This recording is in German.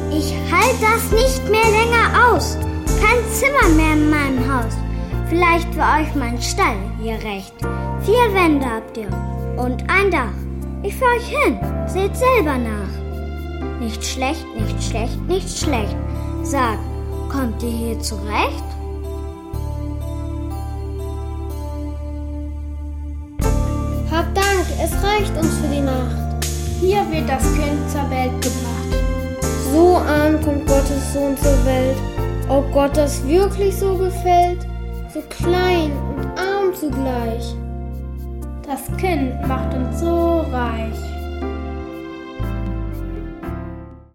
Ich halte das nicht mehr länger aus. Kein Zimmer mehr in meinem Haus. Vielleicht für euch mein Stall hier recht. 4 Wände habt ihr und ein Dach. Ich führ euch hin, seht selber nach. Nicht schlecht, nicht schlecht, nicht schlecht. Sagt, kommt ihr hier zurecht? Habt Dank, es reicht uns für die Nacht. Hier wird das Kind zur Welt gebracht. So arm kommt Gottes Sohn zur Welt. Ob Gott das wirklich so gefällt? So klein und arm zugleich. Das Kind macht uns so reich.